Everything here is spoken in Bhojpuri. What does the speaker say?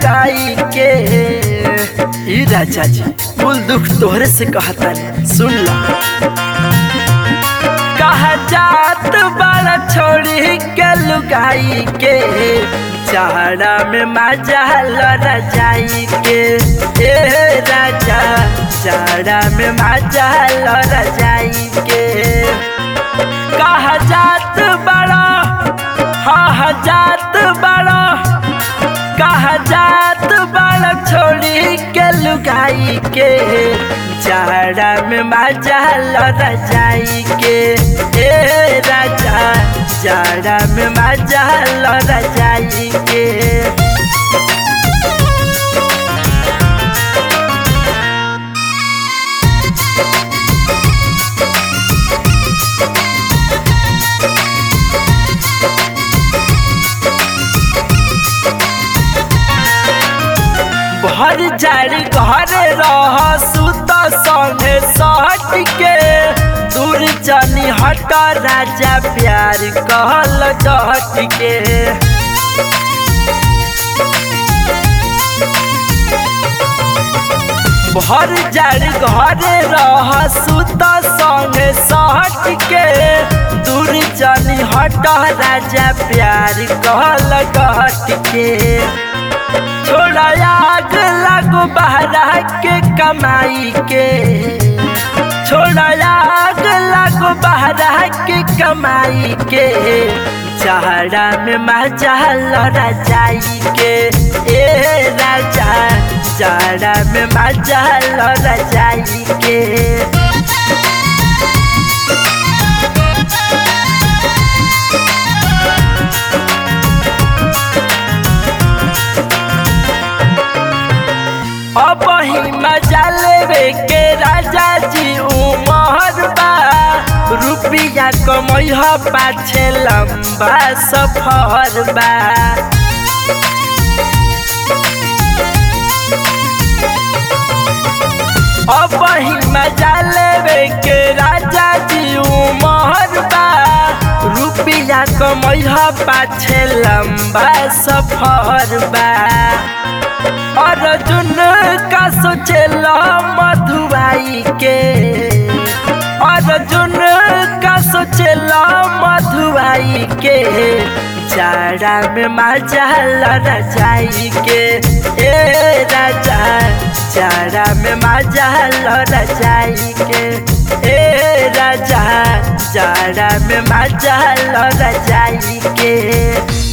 लुकाई के। ई राजा जी कुल दुख तोहरे से कहता सुन ला। कहा जात बाड़ा छोड़ी के लुकाई के, चारा में मजा लड़ा जाई के। ए राजा चारा में मजा लड़ा जाई के। कहा जात बड़ा हा जात बड़ा, कहा जात बड़ा छोड़ी के लुगाई के, चारा में मजा लड़ा जाई के। ए राजा चारा में मजा लड़ा जाई के। भर जारी घरे रह सुत संगे सट के, दूर जानी हट राजा प्यार कहल डट के। भर जारी घरे रह सुत संगे सट के, दूर जानी हट राजा प्यार कहल डट के। छोड़ा आग लागो बहरा के कमाई के, छोड़ा आग लागो बहरा के कमाई के, चारा में मजा लड़ा जाई के। ए राजा चारा में मजा लड़ा जाई के। अब ही मजा लेवे के राजा जी उमर बा, रुपया कमई पाछे लंबा सफर बा। अब ही मजा लेवे के राजा जी उमर बा, रुपया कमई पाछे लंबा सफर बा। अर्जुन का सोचेला मधुबाई के, अर्जुन का सोचेला मधुबाई के, चारा में मजा लड़ा जाई के। ए राजा चारा में मजा लड़ा जाई के। ए राजा चारा में मजा लड़ा जाई के।